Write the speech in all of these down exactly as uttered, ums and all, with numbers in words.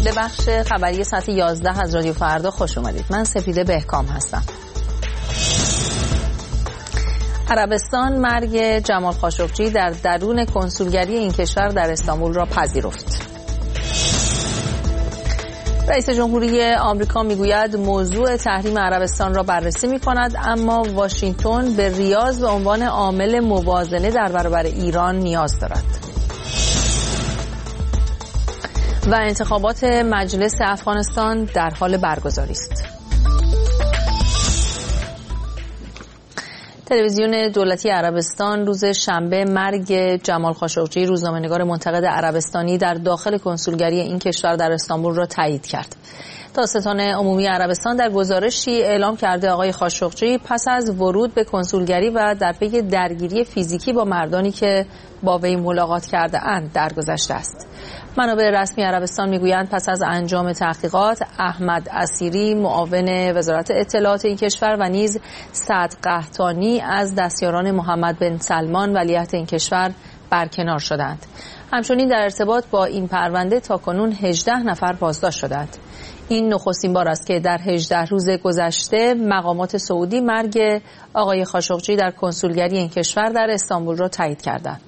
به بخش خبری ساعت یازده از رادیو فردا خوش اومدید. من سپیده بهکام هستم. عربستان مرگ جمال خاشقجی در درون کنسولگری این کشور در استانبول را پذیرفت. رئیس جمهوری آمریکا میگوید موضوع تحریم عربستان را بررسی می‌کند، اما واشنگتن به ریاض به عنوان عامل موازنه در برابر ایران نیاز دارد. و انتخابات مجلس افغانستان در حال برگزاری است. تلویزیون دولتی عربستان روز شنبه مرگ جمال خاشقجی، روزنامه‌نگار منتقد عربستانی، در داخل کنسولگری این کشور در استانبول را تایید کرد. دادستان عمومی عربستان در گزارشی اعلام کرده آقای خاشقجی پس از ورود به کنسولگری و در پی درگیری فیزیکی با مردانی که با وی ملاقات کرده اند درگذشته است. منابع رسمی عربستان میگویند پس از انجام تحقیقات احمد اسیری، معاون وزارت اطلاعات این کشور، و نیز سعد قحطانی از دستیاران محمد بن سلمان ولیعهد این کشور برکنار شدند. همچنین در ارتباط با این پرونده تاکنون هجده نفر بازداشت شدند. این نخستین بار است که در هجده روز گذشته مقامات سعودی مرگ آقای خاشقجی در کنسولگری این کشور در استانبول را تایید کردند.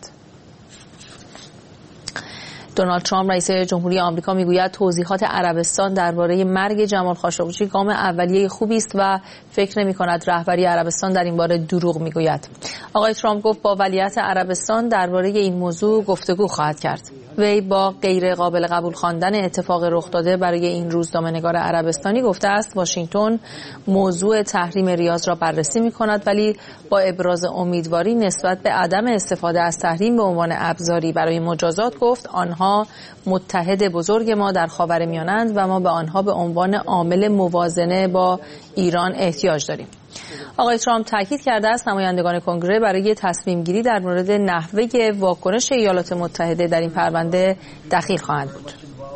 دونالد ترامپ رئیس جمهوری آمریکا میگوید توضیحات عربستان درباره مرگ جمال خاشقجی گام اولیه خوبی است و فکر نمی‌کند رهبری عربستان در این باره دروغ میگوید. آقای ترامپ گفت با ولیعهد عربستان درباره این موضوع گفتگو خواهد کرد. وی با غیر قابل قبول خواندن اتفاق رخ داده برای این روزنامه‌نگار عربستانی گفته است واشنگتن موضوع تحریم ریاض را بررسی می‌کند، ولی با ابراز امیدواری نسبت به عدم استفاده از تحریم به عنوان ابزاری برای مجازات گفت آنها متحد بزرگ ما در خاورمیانه‌اند و ما به آنها به عنوان عامل موازنه با ایران احتیاج داریم. آقای ترامپ تاکید کرده است نمایندگان کنگره برای تصمیم گیری در مورد نحوه واکنش ایالات متحده در این پرونده دخیل خواهند بود.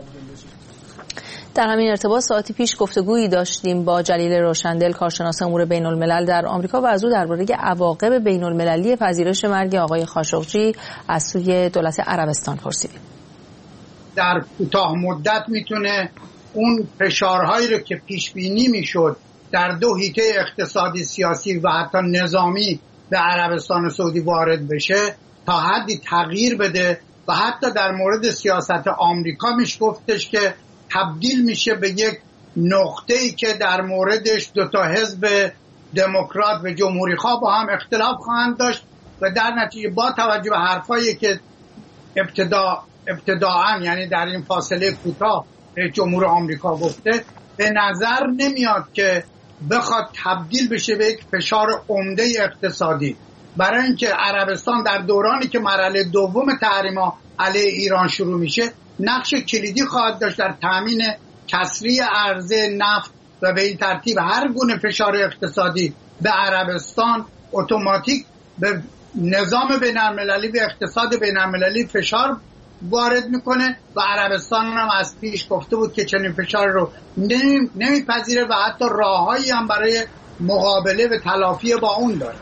در همین ارتباط ساعتی پیش گفتگویی داشتیم با جلیل روشندل، کارشناس امور بین الملل در آمریکا، و از او درباره عواقب بین المللی پذیرش مرگ آقای خاشقجی از سوی دولت عربستان پرسیدیم. در کوتاه مدت میتونه اون فشارهایی رو که پیش بینی میشد در دو حیطه اقتصادی، سیاسی و حتی نظامی به عربستان سعودی وارد بشه تا حدی تغییر بده و حتی در مورد سیاست آمریکا میشه گفتش که تبدیل میشه به یک نقطه‌ای که در موردش دو تا حزب دموکرات و جمهوری خواه با هم اختلاف خواهند داشت و در نتیجه با توجه به حرفایی که ابتدا ابتداعاً یعنی در این فاصله کوتاه جمهور آمریکا گفته، به نظر نمیاد که بخواد تبدیل بشه به یک فشار عمده اقتصادی، برای اینکه عربستان در دورانی که مرحله دوم تحریم‌ها علیه ایران شروع میشه نقش کلیدی خواهد داشت در تامین کسری عرضه نفت و به این ترتیب هر گونه فشار اقتصادی به عربستان اتوماتیک به نظام بین‌المللی و اقتصاد بین‌المللی فشار وارد میکنه و عربستان هم از پیش گفته بود که چنین فشار رو نمیپذیره و حتی راههایی هم برای مقابله و تلافی با اون داره.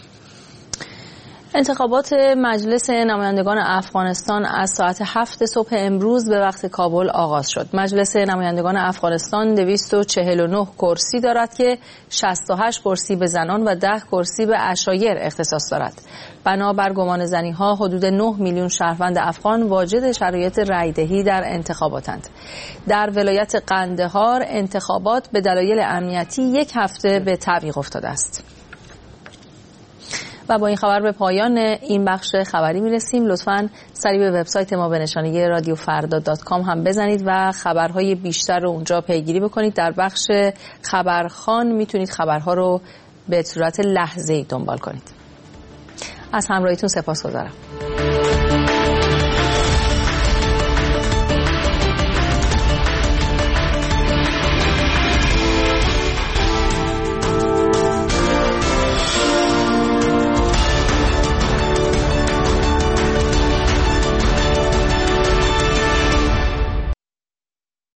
انتخابات مجلس نمایندگان افغانستان از ساعت هفت صبح امروز به وقت کابل آغاز شد. مجلس نمایندگان افغانستان دویست و چهل و نه کرسی دارد که شصت و هشت کرسی به زنان و ده کرسی به عشایر اختصاص دارد. بنابر گمان زنی‌ها حدود نه میلیون شهروند افغان واجد شرایط رأی‌دهی در انتخاباتند. در ولایت قندهار انتخابات به دلایل امنیتی یک هفته به تعویق افتاده است. و با این خبر به پایان این بخش خبری میرسیم. لطفاً سریع به وبسایت ما به نشانی رادیو فردا دات کام هم بزنید و خبرهای بیشتر رو اونجا پیگیری بکنید. در بخش خبرخوان میتونید خبرها رو به صورت لحظه‌ای دنبال کنید. از همراهیتون سپاسگزارم.